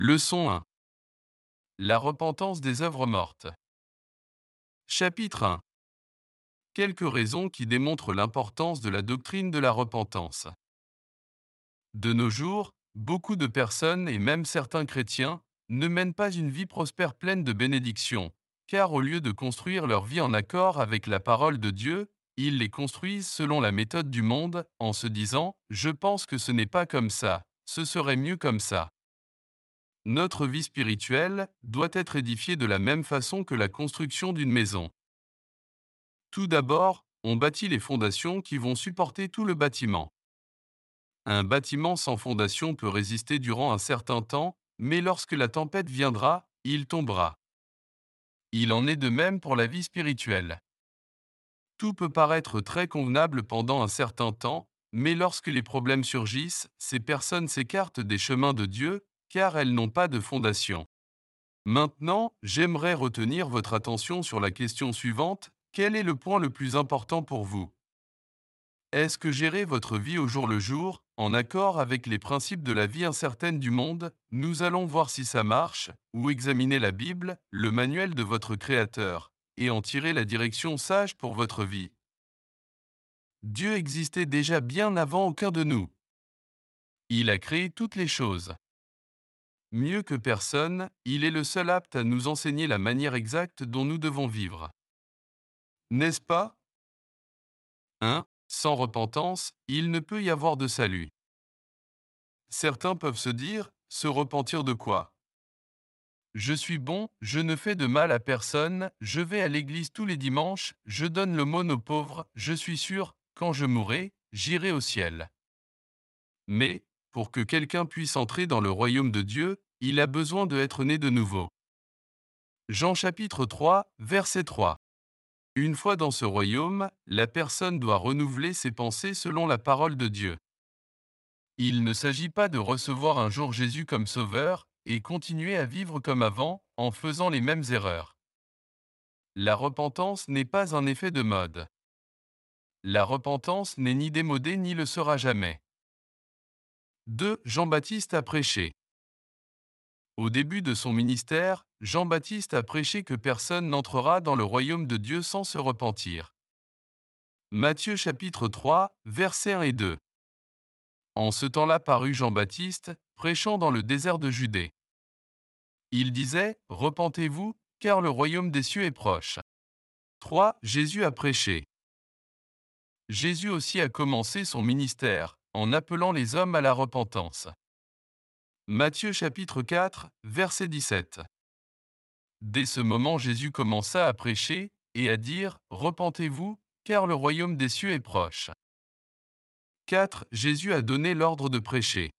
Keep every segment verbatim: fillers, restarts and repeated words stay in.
Leçon un. La repentance des œuvres mortes. Chapitre un. Quelques raisons qui démontrent l'importance de la doctrine de la repentance. De nos jours, beaucoup de personnes et même certains chrétiens ne mènent pas une vie prospère pleine de bénédictions, car au lieu de construire leur vie en accord avec la parole de Dieu, ils les construisent selon la méthode du monde, en se disant « je pense que ce n'est pas comme ça, ce serait mieux comme ça ». Notre vie spirituelle doit être édifiée de la même façon que la construction d'une maison. Tout d'abord, on bâtit les fondations qui vont supporter tout le bâtiment. Un bâtiment sans fondation peut résister durant un certain temps, mais lorsque la tempête viendra, il tombera. Il en est de même pour la vie spirituelle. Tout peut paraître très convenable pendant un certain temps, mais lorsque les problèmes surgissent, ces personnes s'écartent des chemins de Dieu, car elles n'ont pas de fondation. Maintenant, j'aimerais retenir votre attention sur la question suivante. Quel est le point le plus important pour vous? Est-ce que gérer votre vie au jour le jour, en accord avec les principes de la vie incertaine du monde? Nous allons voir si ça marche, ou examiner la Bible, le manuel de votre Créateur, et en tirer la direction sage pour votre vie. Dieu existait déjà bien avant aucun de nous. Il a créé toutes les choses. Mieux que personne, il est le seul apte à nous enseigner la manière exacte dont nous devons vivre. N'est-ce pas? un. Sans repentance, il ne peut y avoir de salut. Certains peuvent se dire, se repentir de quoi? Je suis bon, je ne fais de mal à personne, je vais à l'église tous les dimanches, je donne l'aumône aux pauvres, je suis sûr, quand je mourrai, j'irai au ciel. Mais, pour que quelqu'un puisse entrer dans le royaume de Dieu, il a besoin de être né de nouveau. Jean chapitre trois, verset trois. Une fois dans ce royaume, la personne doit renouveler ses pensées selon la parole de Dieu. Il ne s'agit pas de recevoir un jour Jésus comme sauveur et continuer à vivre comme avant en faisant les mêmes erreurs. La repentance n'est pas un effet de mode. La repentance n'est ni démodée ni le sera jamais. deux. Jean-Baptiste a prêché. Au début de son ministère, Jean-Baptiste a prêché que personne n'entrera dans le royaume de Dieu sans se repentir. Matthieu chapitre trois, versets un et deux. En ce temps-là parut Jean-Baptiste, prêchant dans le désert de Judée. Il disait, « Repentez-vous, car le royaume des cieux est proche. » trois. Jésus a prêché. Jésus aussi a commencé son ministère, en appelant les hommes à la repentance. Matthieu chapitre quatre, verset dix-sept. Dès ce moment Jésus commença à prêcher, et à dire, « Repentez-vous, car le royaume des cieux est proche. » quatre. Jésus a donné l'ordre de prêcher.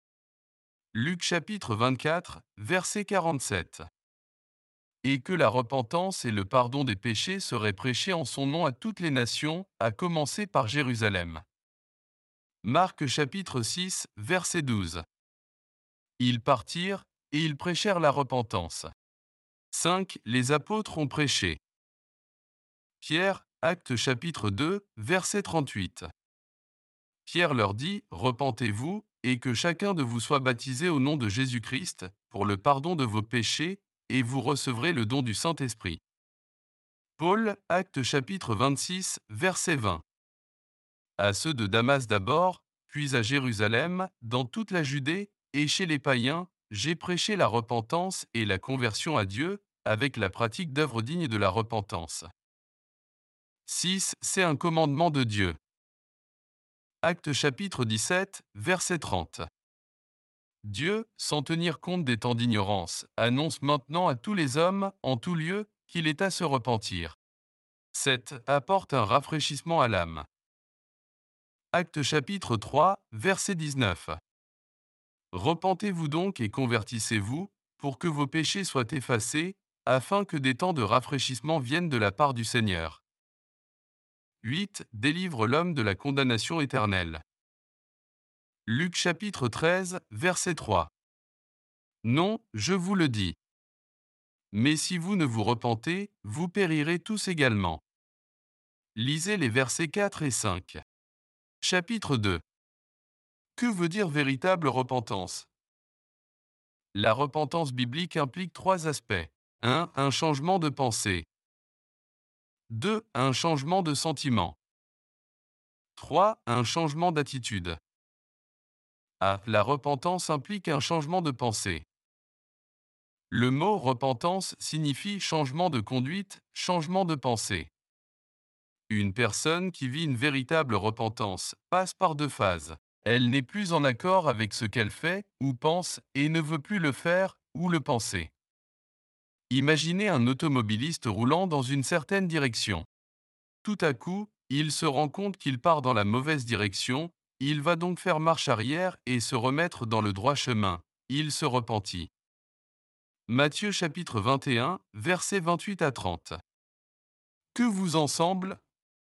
Luc chapitre vingt-quatre, verset quarante-sept. Et que la repentance et le pardon des péchés seraient prêchés en son nom à toutes les nations, à commencer par Jérusalem. Marc chapitre six, verset douze. Ils partirent, et ils prêchèrent la repentance. cinq. Les apôtres ont prêché. Pierre, Actes chapitre deux, verset trente-huit. Pierre leur dit, « Repentez-vous, et que chacun de vous soit baptisé au nom de Jésus-Christ, pour le pardon de vos péchés, et vous recevrez le don du Saint-Esprit. » Paul, Actes chapitre vingt-six, verset vingt. À ceux de Damas d'abord, puis à Jérusalem, dans toute la Judée, et chez les païens, j'ai prêché la repentance et la conversion à Dieu, avec la pratique d'œuvres dignes de la repentance. six. C'est un commandement de Dieu. Actes chapitre dix-sept, verset trente. Dieu, sans tenir compte des temps d'ignorance, annonce maintenant à tous les hommes, en tout lieu, qu'il est à se repentir. sept. Apporte un rafraîchissement à l'âme. Actes chapitre trois, verset dix-neuf. Repentez-vous donc et convertissez-vous, pour que vos péchés soient effacés, afin que des temps de rafraîchissement viennent de la part du Seigneur. huit. Délivre l'homme de la condamnation éternelle. Luc chapitre treize, verset trois. Non, je vous le dis. Mais si vous ne vous repentez, vous périrez tous également. Lisez les versets quatre et cinq. Chapitre deux. Que veut dire véritable repentance? La repentance biblique implique trois aspects. un. Un changement de pensée. deux. Un changement de sentiment. trois. Un changement d'attitude. A. La repentance implique un changement de pensée. Le mot repentance signifie changement de conduite, changement de pensée. Une personne qui vit une véritable repentance passe par deux phases. Elle n'est plus en accord avec ce qu'elle fait ou pense et ne veut plus le faire ou le penser. Imaginez un automobiliste roulant dans une certaine direction. Tout à coup, il se rend compte qu'il part dans la mauvaise direction, il va donc faire marche arrière et se remettre dans le droit chemin. Il se repentit. Matthieu chapitre vingt et un, versets vingt-huit à trente. Que vous en semble?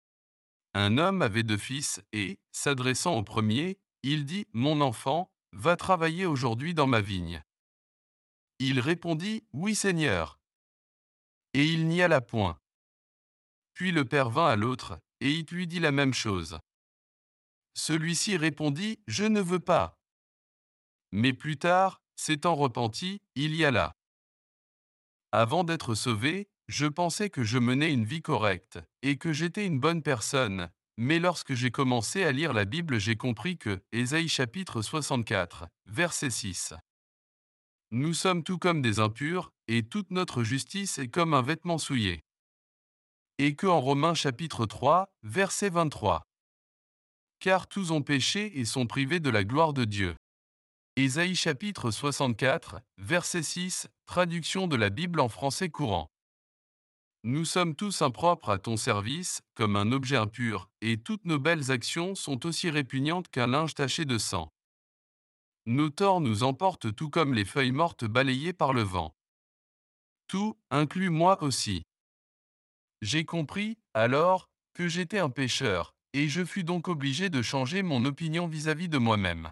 Un homme avait deux fils et, s'adressant au premier, il dit « Mon enfant, va travailler aujourd'hui dans ma vigne. » Il répondit « Oui, Seigneur. » Et il n'y alla point. Puis le père vint à l'autre, et il lui dit la même chose. Celui-ci répondit « Je ne veux pas. » Mais plus tard, s'étant repenti, il y alla. Avant d'être sauvé, je pensais que je menais une vie correcte, et que j'étais une bonne personne, mais lorsque j'ai commencé à lire la Bible j'ai compris que, Ésaïe chapitre soixante-quatre, verset six. Nous sommes tout comme des impurs, et toute notre justice est comme un vêtement souillé. Et que en Romains chapitre trois, verset vingt-trois. Car tous ont péché et sont privés de la gloire de Dieu. Ésaïe chapitre soixante-quatre, verset six, traduction de la Bible en français courant. Nous sommes tous impropres à ton service, comme un objet impur, et toutes nos belles actions sont aussi répugnantes qu'un linge taché de sang. Nos torts nous emportent tout comme les feuilles mortes balayées par le vent. Tout, inclut moi aussi. J'ai compris, alors, que j'étais un pécheur, et je fus donc obligé de changer mon opinion vis-à-vis de moi-même.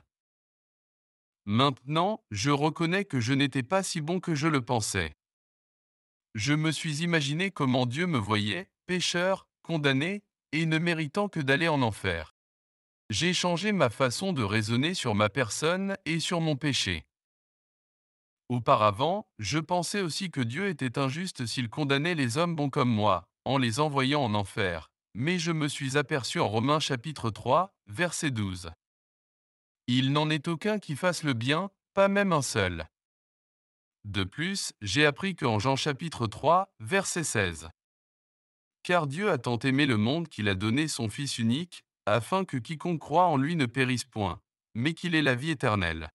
Maintenant, je reconnais que je n'étais pas si bon que je le pensais. Je me suis imaginé comment Dieu me voyait, pécheur, condamné, et ne méritant que d'aller en enfer. J'ai changé ma façon de raisonner sur ma personne et sur mon péché. Auparavant, je pensais aussi que Dieu était injuste s'il condamnait les hommes bons comme moi, en les envoyant en enfer, mais je me suis aperçu en Romains chapitre trois, verset douze. Il n'en est aucun qui fasse le bien, pas même un seul. De plus, j'ai appris qu'en Jean chapitre trois, verset seize. Car Dieu a tant aimé le monde qu'il a donné son Fils unique, afin que quiconque croit en lui ne périsse point, mais qu'il ait la vie éternelle.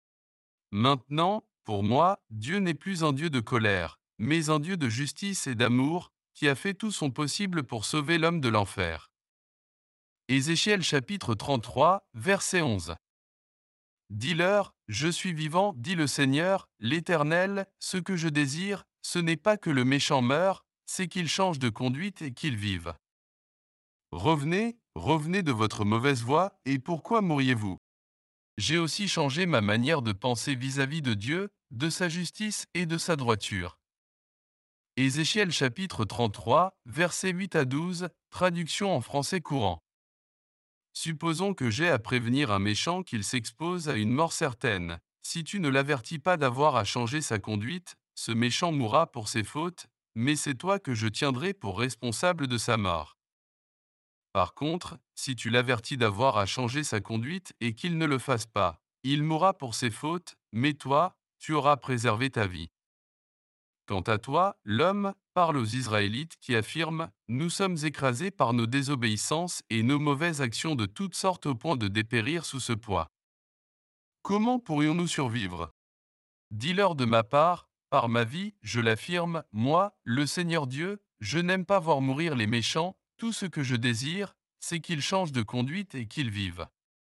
Maintenant, pour moi, Dieu n'est plus un Dieu de colère, mais un Dieu de justice et d'amour, qui a fait tout son possible pour sauver l'homme de l'enfer. Ézéchiel chapitre trente-trois, verset onze. Dis-leur, je suis vivant, dit le Seigneur, l'Éternel, ce que je désire, ce n'est pas que le méchant meure, c'est qu'il change de conduite et qu'il vive. Revenez, revenez de votre mauvaise voie, et pourquoi mourriez-vous? J'ai aussi changé ma manière de penser vis-à-vis de Dieu, de sa justice et de sa droiture. Ézéchiel chapitre trente-trois, versets huit à douze, traduction en français courant. Supposons que j'ai à prévenir un méchant qu'il s'expose à une mort certaine. Si tu ne l'avertis pas d'avoir à changer sa conduite, ce méchant mourra pour ses fautes, mais c'est toi que je tiendrai pour responsable de sa mort. Par contre, si tu l'avertis d'avoir à changer sa conduite et qu'il ne le fasse pas, il mourra pour ses fautes, mais toi, tu auras préservé ta vie. Quant à toi, l'homme, parle aux Israélites qui affirment « Nous sommes écrasés par nos désobéissances et nos mauvaises actions de toutes sortes au point de dépérir sous ce poids. Comment pourrions-nous survivre ?» Dis-leur de ma part, par ma vie, je l'affirme, moi, le Seigneur Dieu, je n'aime pas voir mourir les méchants, tout ce que je désire, c'est qu'ils changent de conduite et qu'ils vivent.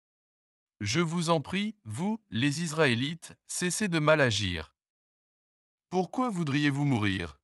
Je vous en prie, vous, les Israélites, cessez de mal agir. Pourquoi voudriez-vous mourir?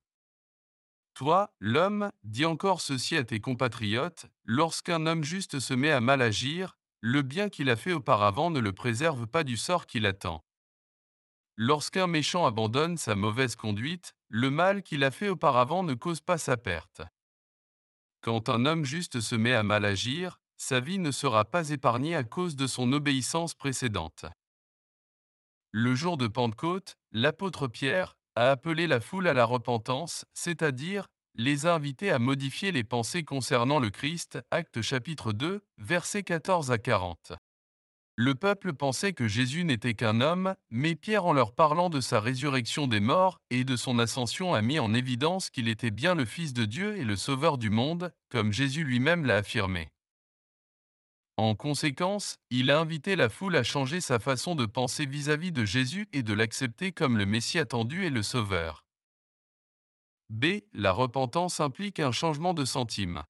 Toi, l'homme, dis encore ceci à tes compatriotes, lorsqu'un homme juste se met à mal agir, le bien qu'il a fait auparavant ne le préserve pas du sort qui l'attend. Lorsqu'un méchant abandonne sa mauvaise conduite, le mal qu'il a fait auparavant ne cause pas sa perte. Quand un homme juste se met à mal agir, sa vie ne sera pas épargnée à cause de son obéissance précédente. Le jour de Pentecôte, l'apôtre Pierre a appelé la foule à la repentance, c'est-à-dire les a invités à modifier les pensées concernant le Christ, Actes chapitre deux, versets quatorze à quarante. Le peuple pensait que Jésus n'était qu'un homme, mais Pierre, en leur parlant de sa résurrection des morts et de son ascension, a mis en évidence qu'il était bien le Fils de Dieu et le Sauveur du monde, comme Jésus lui-même l'a affirmé. En conséquence, il a invité la foule à changer sa façon de penser vis-à-vis de Jésus et de l'accepter comme le Messie attendu et le Sauveur. B. La repentance implique un changement de sentiment.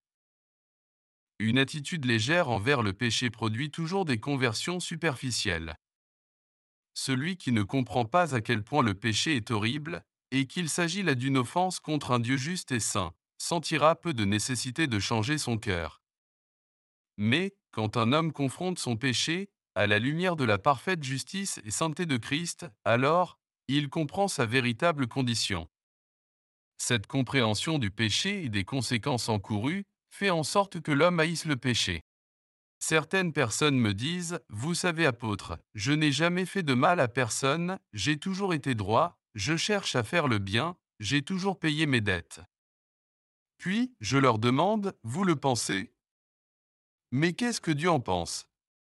Une attitude légère envers le péché produit toujours des conversions superficielles. Celui qui ne comprend pas à quel point le péché est horrible, et qu'il s'agit là d'une offense contre un Dieu juste et saint, sentira peu de nécessité de changer son cœur. Mais, quand un homme confronte son péché, à la lumière de la parfaite justice et sainteté de Christ, alors, il comprend sa véritable condition. Cette compréhension du péché et des conséquences encourues fait en sorte que l'homme haïsse le péché. Certaines personnes me disent, vous savez apôtre, je n'ai jamais fait de mal à personne, j'ai toujours été droit, je cherche à faire le bien, j'ai toujours payé mes dettes. Puis, je leur demande, vous le pensez? Mais qu'est-ce que Dieu en pense?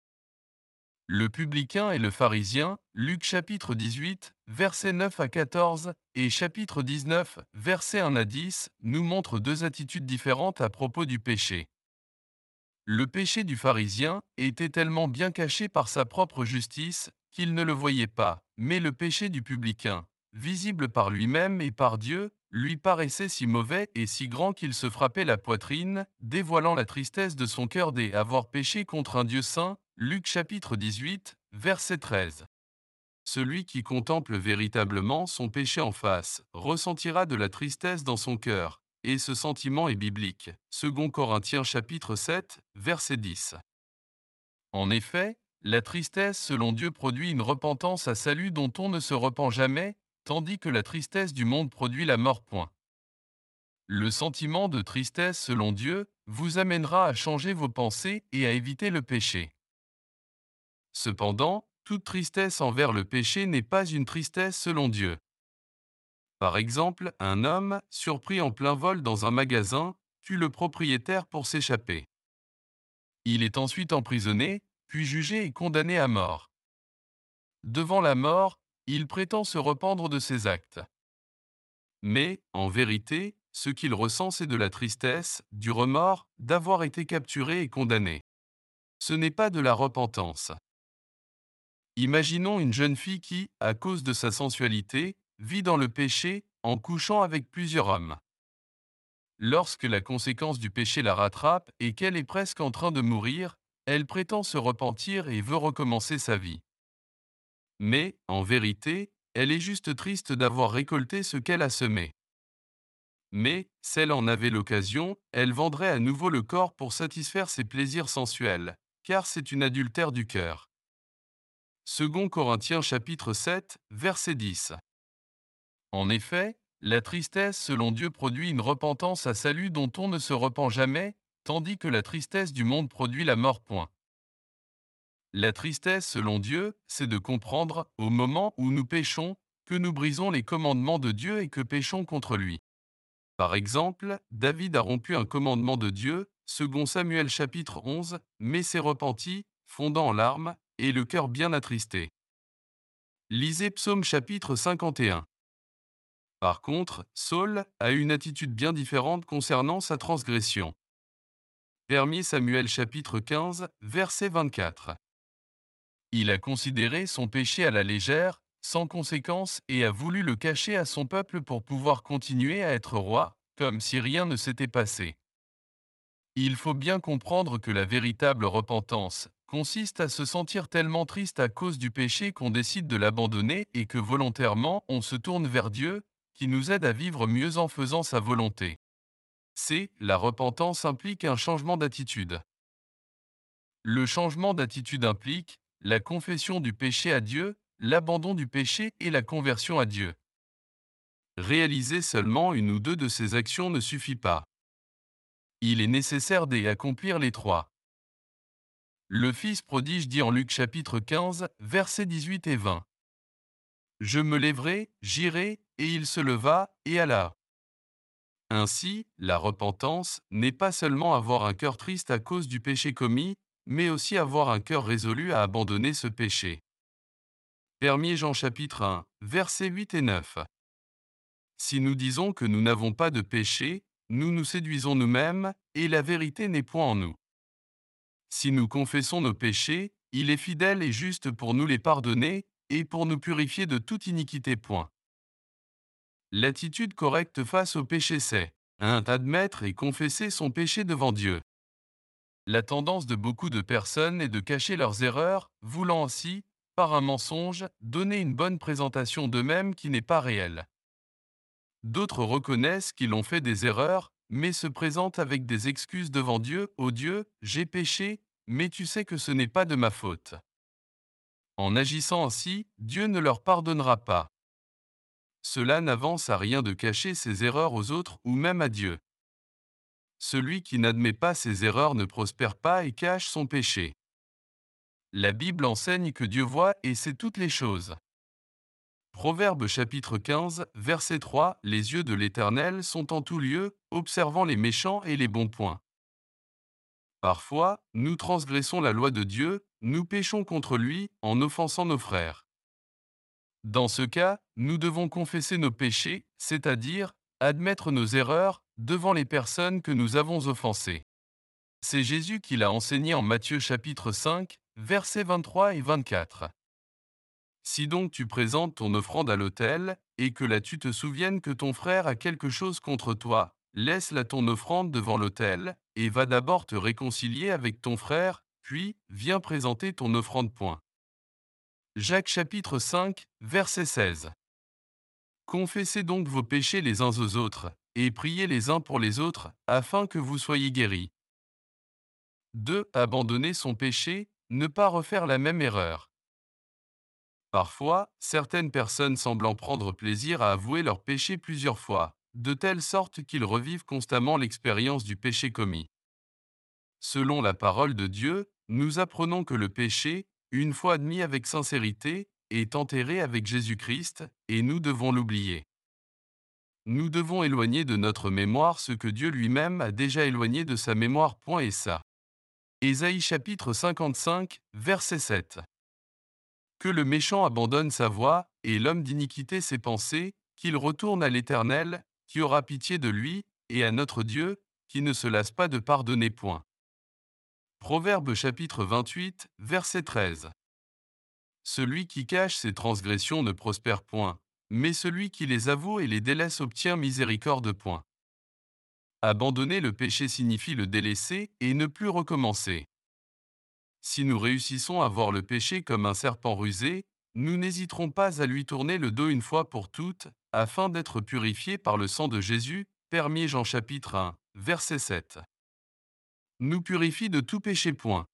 Le publicain et le pharisien, Luc chapitre dix-huit, versets neuf à quatorze, et chapitre dix-neuf, versets un à dix, nous montrent deux attitudes différentes à propos du péché. Le péché du pharisien était tellement bien caché par sa propre justice qu'il ne le voyait pas, mais le péché du publicain, visible par lui-même et par Dieu, lui paraissait si mauvais et si grand qu'il se frappait la poitrine, dévoilant la tristesse de son cœur d'avoir péché contre un Dieu saint. Luc chapitre dix-huit, verset treize. Celui qui contemple véritablement son péché en face ressentira de la tristesse dans son cœur, et ce sentiment est biblique. Second Corinthiens chapitre sept, verset dix. En effet, la tristesse selon Dieu produit une repentance à salut dont on ne se repent jamais, tandis que la tristesse du monde produit la mort. Point. Le sentiment de tristesse selon Dieu vous amènera à changer vos pensées et à éviter le péché. Cependant, toute tristesse envers le péché n'est pas une tristesse selon Dieu. Par exemple, un homme, surpris en plein vol dans un magasin, tue le propriétaire pour s'échapper. Il est ensuite emprisonné, puis jugé et condamné à mort. Devant la mort, il prétend se rependre de ses actes. Mais, en vérité, ce qu'il ressent, c'est de la tristesse, du remords, d'avoir été capturé et condamné. Ce n'est pas de la repentance. Imaginons une jeune fille qui, à cause de sa sensualité, vit dans le péché en couchant avec plusieurs hommes. Lorsque la conséquence du péché la rattrape et qu'elle est presque en train de mourir, elle prétend se repentir et veut recommencer sa vie. Mais, en vérité, elle est juste triste d'avoir récolté ce qu'elle a semé. Mais, si elle en avait l'occasion, elle vendrait à nouveau le corps pour satisfaire ses plaisirs sensuels, car c'est une adultère du cœur. Second Corinthiens chapitre sept, verset dix. En effet, la tristesse selon Dieu produit une repentance à salut dont on ne se repent jamais, tandis que la tristesse du monde produit la mort. Point. La tristesse selon Dieu, c'est de comprendre, au moment où nous péchons, que nous brisons les commandements de Dieu et que péchons contre lui. Par exemple, David a rompu un commandement de Dieu, second Samuel chapitre onze, mais s'est repenti, fondant en larmes, et le cœur bien attristé. Lisez Psaume chapitre cinquante et un. Par contre, Saul a une attitude bien différente concernant sa transgression. premier Samuel chapitre quinze, verset vingt-quatre. Il a considéré son péché à la légère, sans conséquence, et a voulu le cacher à son peuple pour pouvoir continuer à être roi, comme si rien ne s'était passé. Il faut bien comprendre que la véritable repentance consiste à se sentir tellement triste à cause du péché qu'on décide de l'abandonner et que volontairement on se tourne vers Dieu, qui nous aide à vivre mieux en faisant sa volonté. C. La repentance implique un changement d'attitude. Le changement d'attitude implique la confession du péché à Dieu, l'abandon du péché et la conversion à Dieu. Réaliser seulement une ou deux de ces actions ne suffit pas. Il est nécessaire d'accomplir les trois. Le Fils prodige dit en Luc chapitre quinze, versets dix-huit et vingt. Je me lèverai, j'irai, et il se leva, et alla. Ainsi, la repentance n'est pas seulement avoir un cœur triste à cause du péché commis, mais aussi avoir un cœur résolu à abandonner ce péché. premier Jean chapitre un, versets huit et neuf. Si nous disons que nous n'avons pas de péché, nous nous séduisons nous-mêmes, et la vérité n'est point en nous. Si nous confessons nos péchés, il est fidèle et juste pour nous les pardonner, et pour nous purifier de toute iniquité. Point. L'attitude correcte face au péché c'est un admettre et confesser son péché devant Dieu. La tendance de beaucoup de personnes est de cacher leurs erreurs, voulant ainsi, par un mensonge, donner une bonne présentation d'eux-mêmes qui n'est pas réelle. D'autres reconnaissent qu'ils ont fait des erreurs, mais se présentent avec des excuses devant Dieu. Ô Dieu, j'ai péché, mais tu sais que ce n'est pas de ma faute. En agissant ainsi, Dieu ne leur pardonnera pas. Cela n'avance à rien de cacher ses erreurs aux autres ou même à Dieu. Celui qui n'admet pas ses erreurs ne prospère pas et cache son péché. La Bible enseigne que Dieu voit et sait toutes les choses. Proverbe chapitre quinze, verset trois, les yeux de l'Éternel sont en tout lieu, observant les méchants et les bons points. Parfois, nous transgressons la loi de Dieu, nous péchons contre lui en offensant nos frères. Dans ce cas, nous devons confesser nos péchés, c'est-à-dire admettre nos erreurs devant les personnes que nous avons offensées. C'est Jésus qui l'a enseigné en Matthieu chapitre cinq, versets vingt-trois et vingt-quatre. Si donc tu présentes ton offrande à l'autel, et que là tu te souviennes que ton frère a quelque chose contre toi, laisse-la ton offrande devant l'autel, et va d'abord te réconcilier avec ton frère, puis viens présenter ton offrande. Point. Jacques chapitre cinq, verset seize. Confessez donc vos péchés les uns aux autres, et priez les uns pour les autres, afin que vous soyez guéris. deux. Abandonner son péché, ne pas refaire la même erreur. Parfois, certaines personnes semblent prendre plaisir à avouer leur péché plusieurs fois, de telle sorte qu'ils revivent constamment l'expérience du péché commis. Selon la parole de Dieu, nous apprenons que le péché, une fois admis avec sincérité, est enterré avec Jésus-Christ, et nous devons l'oublier. Nous devons éloigner de notre mémoire ce que Dieu lui-même a déjà éloigné de sa mémoire. Point et ça. Ésaïe chapitre cinquante-cinq, verset sept. Que le méchant abandonne sa voie, et l'homme d'iniquité ses pensées, qu'il retourne à l'Éternel, qui aura pitié de lui, et à notre Dieu, qui ne se lasse pas de pardonner. Point. Proverbe chapitre vingt-huit, verset treize. Celui qui cache ses transgressions ne prospère point, mais celui qui les avoue et les délaisse obtient miséricorde. Point. Abandonner le péché signifie le délaisser et ne plus recommencer. Si nous réussissons à voir le péché comme un serpent rusé, nous n'hésiterons pas à lui tourner le dos une fois pour toutes, afin d'être purifiés par le sang de Jésus. premier Jean chapitre un, verset sept. Nous purifie de tout péché. Point.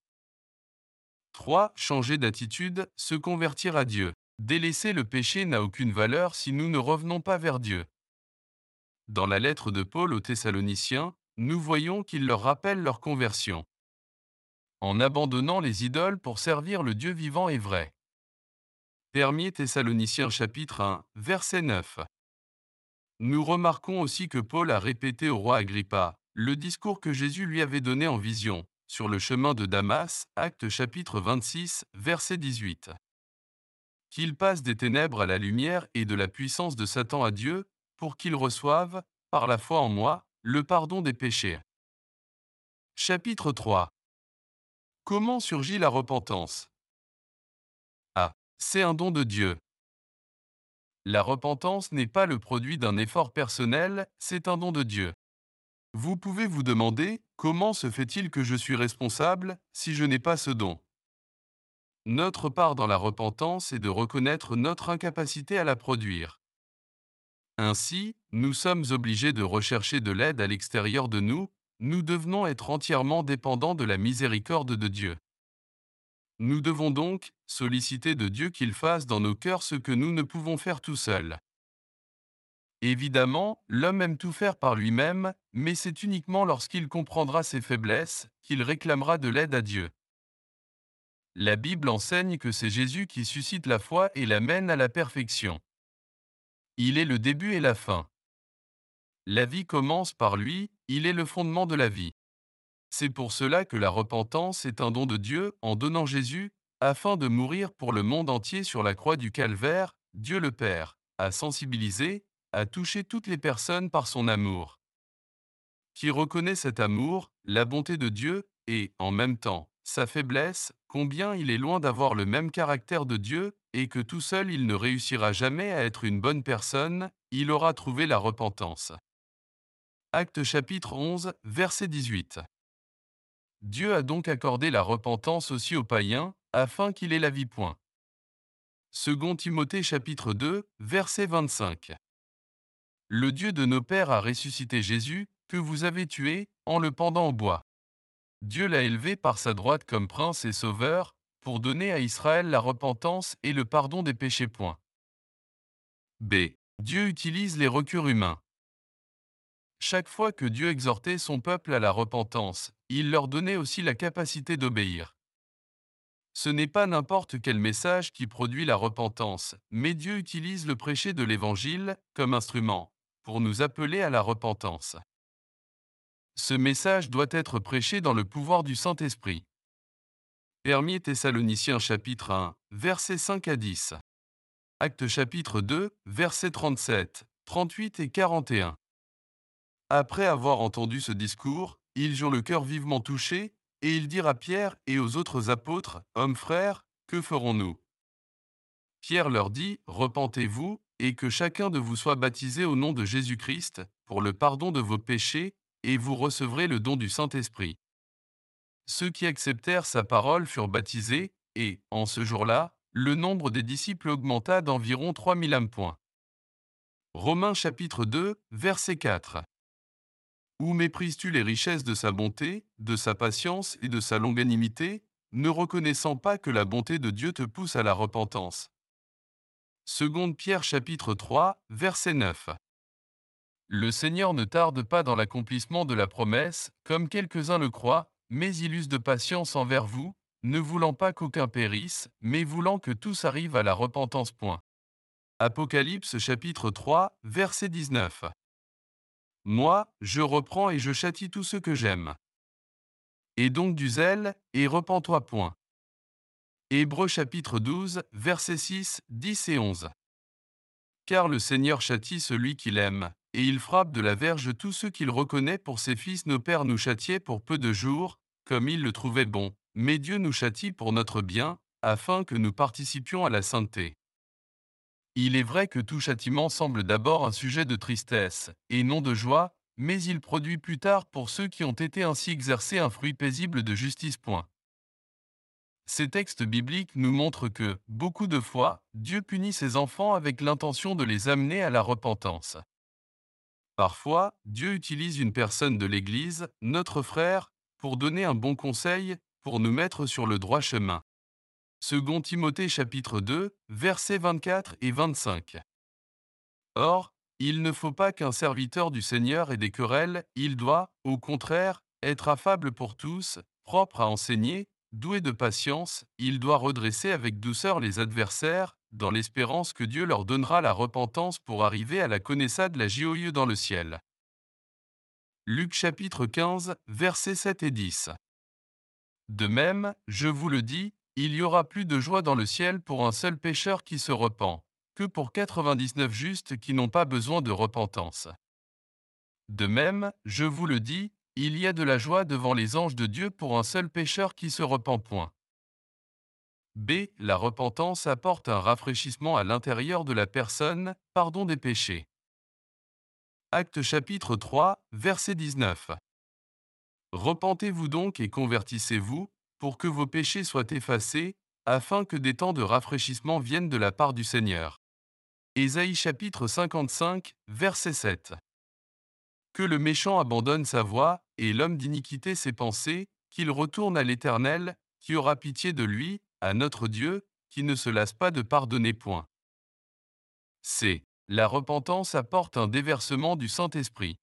trois. Changer d'attitude, se convertir à Dieu. Délaisser le péché n'a aucune valeur si nous ne revenons pas vers Dieu. Dans la lettre de Paul aux Thessaloniciens, nous voyons qu'il leur rappelle leur conversion. En abandonnant les idoles pour servir le Dieu vivant et vrai. premier Thessaloniciens chapitre un, verset neuf. Nous remarquons aussi que Paul a répété au roi Agrippa le discours que Jésus lui avait donné en vision, sur le chemin de Damas, Actes chapitre vingt-six, verset dix-huit. Qu'il passe des ténèbres à la lumière et de la puissance de Satan à Dieu, pour qu'il reçoive, par la foi en moi, le pardon des péchés. Chapitre trois. Comment surgit la repentance? A. C'est un don de Dieu. La repentance n'est pas le produit d'un effort personnel, c'est un don de Dieu. Vous pouvez vous demander, comment se fait-il que je suis responsable si je n'ai pas ce don? Notre part dans la repentance est de reconnaître notre incapacité à la produire. Ainsi, nous sommes obligés de rechercher de l'aide à l'extérieur de nous, nous devenons être entièrement dépendants de la miséricorde de Dieu. Nous devons donc solliciter de Dieu qu'il fasse dans nos cœurs ce que nous ne pouvons faire tout seuls. Évidemment, l'homme aime tout faire par lui-même, mais c'est uniquement lorsqu'il comprendra ses faiblesses qu'il réclamera de l'aide à Dieu. La Bible enseigne que c'est Jésus qui suscite la foi et l'amène à la perfection. Il est le début et la fin. La vie commence par lui, il est le fondement de la vie. C'est pour cela que la repentance est un don de Dieu en donnant Jésus, afin de mourir pour le monde entier sur la croix du calvaire. Dieu le Père a sensibilisé, a touché toutes les personnes par son amour. Qui reconnaît cet amour, la bonté de Dieu, et, en même temps, sa faiblesse, combien il est loin d'avoir le même caractère de Dieu, et que tout seul il ne réussira jamais à être une bonne personne, il aura trouvé la repentance. Actes chapitre onze, verset dix-huit. Dieu a donc accordé la repentance aussi aux païens, afin qu'il ait la vie. Point. Second Timothée chapitre deux, verset vingt-cinq. Le Dieu de nos pères a ressuscité Jésus, que vous avez tué, en le pendant au bois. Dieu l'a élevé par sa droite comme prince et sauveur, pour donner à Israël la repentance et le pardon des péchés. Point. B. Dieu utilise les recurs humains. Chaque fois que Dieu exhortait son peuple à la repentance, il leur donnait aussi la capacité d'obéir. Ce n'est pas n'importe quel message qui produit la repentance, mais Dieu utilise le prêcher de l'Évangile comme instrument pour nous appeler à la repentance. Ce message doit être prêché dans le pouvoir du Saint-Esprit. premier Thessaloniciens chapitre un, versets cinq à dix. Actes chapitre deux, versets trente-sept, trente-huit et quarante et un. Après avoir entendu ce discours, ils eurent le cœur vivement touché, et ils dirent à Pierre et aux autres apôtres, « Hommes frères, que ferons-nous » Pierre leur dit, « Repentez-vous, et que chacun de vous soit baptisé au nom de Jésus-Christ, pour le pardon de vos péchés, et vous recevrez le don du Saint-Esprit. » Ceux qui acceptèrent sa parole furent baptisés, et, en ce jour-là, le nombre des disciples augmenta d'environ trois mille âmes. Romains chapitre deux, verset quatre. Ou méprises-tu les richesses de sa bonté, de sa patience et de sa longanimité, ne reconnaissant pas que la bonté de Dieu te pousse à la repentance? Seconde Pierre chapitre trois, verset neuf. Le Seigneur ne tarde pas dans l'accomplissement de la promesse, comme quelques-uns le croient, mais il use de patience envers vous, ne voulant pas qu'aucun périsse, mais voulant que tous arrivent à la repentance. Point. Apocalypse chapitre trois, verset dix-neuf. Moi, je reprends et je châtie tous ceux que j'aime. Et donc du zèle, et repens-toi. Point. Hébreux chapitre douze, versets six, dix et onze. Car le Seigneur châtie celui qu'il aime, et il frappe de la verge tous ceux qu'il reconnaît. Pour ses fils nos pères nous châtiaient pour peu de jours, comme ils le trouvaient bon, mais Dieu nous châtie pour notre bien, afin que nous participions à la sainteté. Il est vrai que tout châtiment semble d'abord un sujet de tristesse, et non de joie, mais il produit plus tard pour ceux qui ont été ainsi exercés un fruit paisible de justice. Point. Ces textes bibliques nous montrent que, beaucoup de fois, Dieu punit ses enfants avec l'intention de les amener à la repentance. Parfois, Dieu utilise une personne de l'Église, notre frère, pour donner un bon conseil, pour nous mettre sur le droit chemin. Second Timothée chapitre deux, versets vingt-quatre et vingt-cinq. Or, il ne faut pas qu'un serviteur du Seigneur ait des querelles, il doit, au contraire, être affable pour tous, propre à enseigner, doué de patience, il doit redresser avec douceur les adversaires, dans l'espérance que Dieu leur donnera la repentance pour arriver à la connaissance de la joie dans le ciel. Luc chapitre quinze, versets sept et dix. De même, je vous le dis, il y aura plus de joie dans le ciel pour un seul pécheur qui se repent, que pour quatre-vingt-dix-neuf justes qui n'ont pas besoin de repentance. De même, je vous le dis, il y a de la joie devant les anges de Dieu pour un seul pécheur qui se repent. Point. B. La repentance apporte un rafraîchissement à l'intérieur de la personne, pardon des péchés. Actes chapitre trois, verset dix-neuf. Repentez-vous donc et convertissez-vous, pour que vos péchés soient effacés, afin que des temps de rafraîchissement viennent de la part du Seigneur. Ésaïe chapitre cinquante-cinq, verset sept. Que le méchant abandonne sa voie, et l'homme d'iniquité ses pensées, qu'il retourne à l'Éternel, qui aura pitié de lui, à notre Dieu, qui ne se lasse pas de pardonner. Point. C. La repentance apporte un déversement du Saint-Esprit.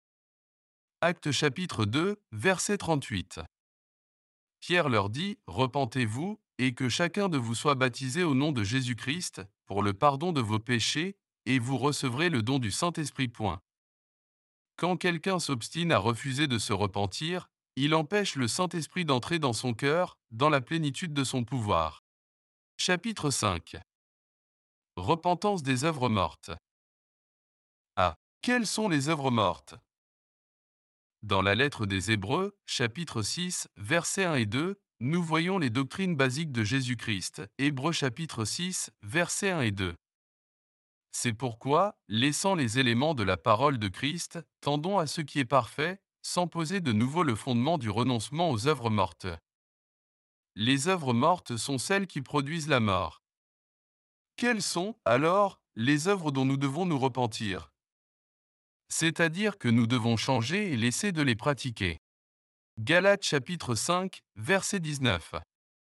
Actes chapitre deux, verset trente-huit. Pierre leur dit, « Repentez-vous, et que chacun de vous soit baptisé au nom de Jésus-Christ, pour le pardon de vos péchés, et vous recevrez le don du Saint-Esprit. Point. Quand quelqu'un s'obstine à refuser de se repentir, il empêche le Saint-Esprit d'entrer dans son cœur, dans la plénitude de son pouvoir. Chapitre cinq. Repentance des œuvres mortes. Ah. Quelles sont les œuvres mortes? Dans la lettre des Hébreux, chapitre six, versets un et deux, nous voyons les doctrines basiques de Jésus-Christ. Hébreux chapitre six, versets un et deux. C'est pourquoi, laissant les éléments de la parole de Christ, tendons à ce qui est parfait, sans poser de nouveau le fondement du renoncement aux œuvres mortes. Les œuvres mortes sont celles qui produisent la mort. Quelles sont, alors, les œuvres dont nous devons nous repentir? C'est-à-dire que nous devons changer et laisser de les pratiquer. Galates chapitre cinq, verset dix-neuf.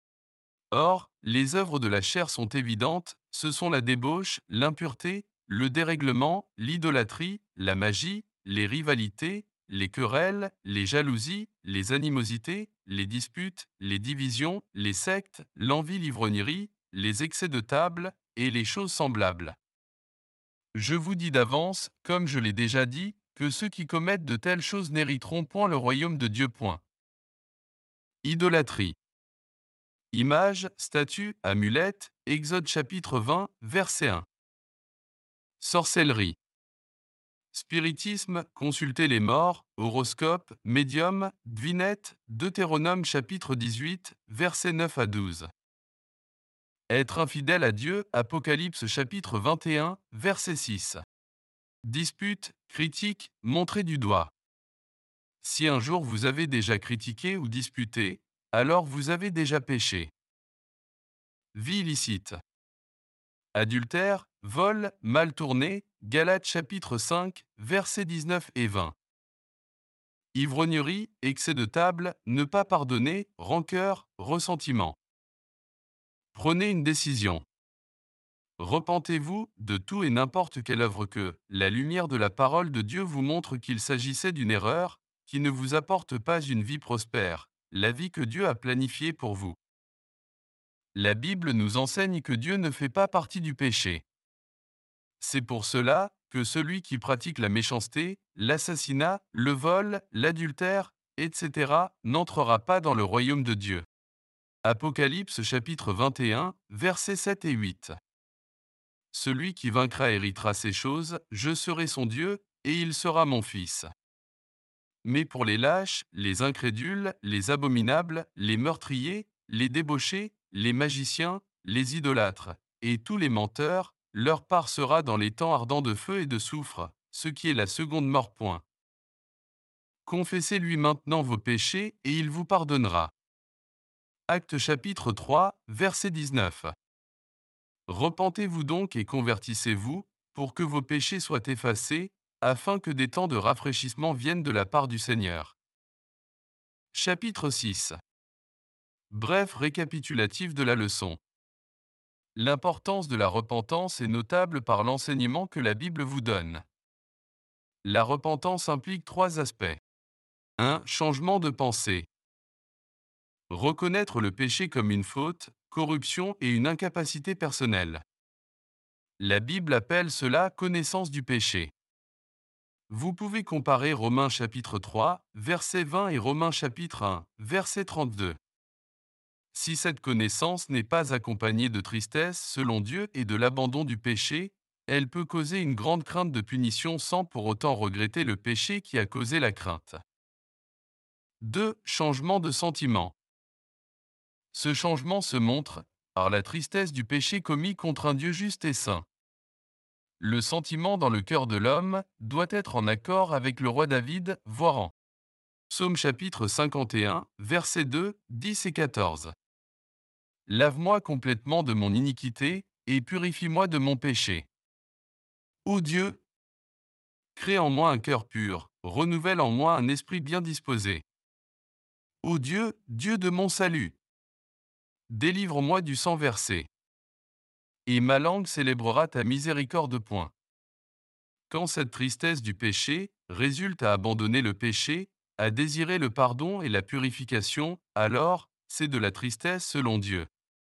Or, les œuvres de la chair sont évidentes, ce sont la débauche, l'impureté, le dérèglement, l'idolâtrie, la magie, les rivalités, les querelles, les jalousies, les animosités, les disputes, les divisions, les sectes, l'envie, l'ivrognerie, les excès de table, et les choses semblables. Je vous dis d'avance, comme je l'ai déjà dit, que ceux qui commettent de telles choses n'hériteront point le royaume de Dieu. Point. Idolâtrie. Images, statues, amulettes, Exode chapitre vingt, verset un. Sorcellerie. Spiritisme, consulter les morts, horoscope, médium, devinette, Deutéronome chapitre dix-huit, versets neuf à douze. Être infidèle à Dieu, Apocalypse chapitre vingt et un, verset six. Dispute, critique, montrer du doigt. Si un jour vous avez déjà critiqué ou disputé, alors vous avez déjà péché. Vie illicite. Adultère, vol, mal tourné, Galates chapitre cinq, versets dix-neuf et vingt. Ivrognerie, excès de table, ne pas pardonner, rancœur, ressentiment. Prenez une décision. Repentez-vous de tout et n'importe quelle œuvre que la lumière de la parole de Dieu vous montre qu'il s'agissait d'une erreur, qui ne vous apporte pas une vie prospère, la vie que Dieu a planifiée pour vous. La Bible nous enseigne que Dieu ne fait pas partie du péché. C'est pour cela que celui qui pratique la méchanceté, l'assassinat, le vol, l'adultère, et cetera, n'entrera pas dans le royaume de Dieu. Apocalypse chapitre vingt et un, versets sept et huit. Celui qui vaincra héritera ces choses, je serai son Dieu, et il sera mon fils. Mais pour les lâches, les incrédules, les abominables, les meurtriers, les débauchés, les magiciens, les idolâtres, et tous les menteurs, leur part sera dans les temps ardents de feu et de soufre, ce qui est la seconde mort. Point. Confessez-lui maintenant vos péchés, et il vous pardonnera. Actes chapitre trois, verset dix-neuf. Repentez-vous donc et convertissez-vous, pour que vos péchés soient effacés, afin que des temps de rafraîchissement viennent de la part du Seigneur. Chapitre six. Bref récapitulatif de la leçon. L'importance de la repentance est notable par l'enseignement que la Bible vous donne. La repentance implique trois aspects. un. Changement de pensée. Reconnaître le péché comme une faute, corruption et une incapacité personnelle. La Bible appelle cela connaissance du péché. Vous pouvez comparer Romains chapitre trois, verset vingt et Romains chapitre un, verset trente-deux. Si cette connaissance n'est pas accompagnée de tristesse selon Dieu et de l'abandon du péché, elle peut causer une grande crainte de punition sans pour autant regretter le péché qui a causé la crainte. deux. Changement de sentiment. Ce changement se montre par la tristesse du péché commis contre un Dieu juste et saint. Le sentiment dans le cœur de l'homme doit être en accord avec le roi David, voire en Psaume chapitre cinquante et un, versets deux, dix et quatorze. Lave-moi complètement de mon iniquité, et purifie-moi de mon péché. Ô Dieu, crée en moi un cœur pur, renouvelle en moi un esprit bien disposé. Ô Dieu, Dieu de mon salut, délivre-moi du sang versé. Et ma langue célébrera ta miséricorde. Point. Quand cette tristesse du péché résulte à abandonner le péché, à désirer le pardon et la purification, alors, c'est de la tristesse selon Dieu.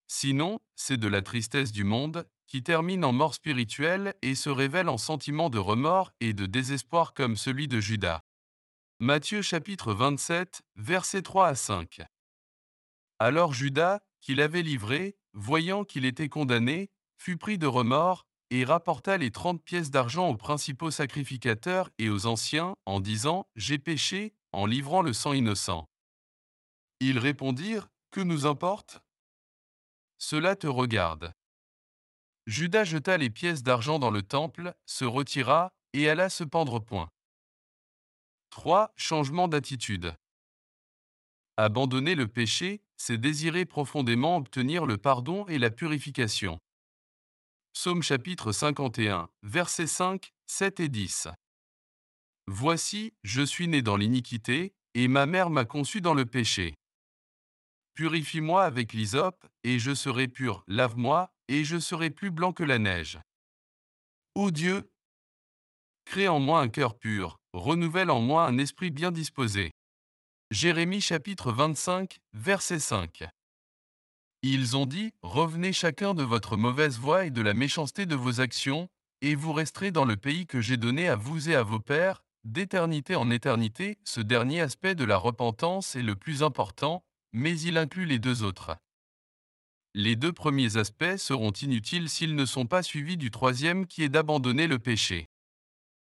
Sinon, c'est de la tristesse du monde, qui termine en mort spirituelle et se révèle en sentiment de remords et de désespoir comme celui de Judas. Matthieu chapitre vingt-sept, versets trois à cinq. Alors Judas, qui l'avait livré, voyant qu'il était condamné, fut pris de remords, et rapporta les trente pièces d'argent aux principaux sacrificateurs et aux anciens, en disant, J'ai péché, en livrant le sang innocent. Ils répondirent, Que nous importe? Cela te regarde. Judas jeta les pièces d'argent dans le temple, se retira, et alla se pendre point. trois. Changement d'attitude. Abandonner le péché, c'est désirer profondément obtenir le pardon et la purification. Psaume chapitre cinquante et un, versets cinq, sept et dix. Voici, je suis né dans l'iniquité, et ma mère m'a conçu dans le péché. Purifie-moi avec l'hysope, et je serai pur, lave-moi, et je serai plus blanc que la neige. Ô Dieu, crée en moi un cœur pur, renouvelle en moi un esprit bien disposé. Jérémie chapitre vingt-cinq, verset cinq. Ils ont dit, revenez chacun de votre mauvaise voie et de la méchanceté de vos actions, et vous resterez dans le pays que j'ai donné à vous et à vos pères, d'éternité en éternité. Ce dernier aspect de la repentance est le plus important, mais il inclut les deux autres. Les deux premiers aspects seront inutiles s'ils ne sont pas suivis du troisième qui est d'abandonner le péché.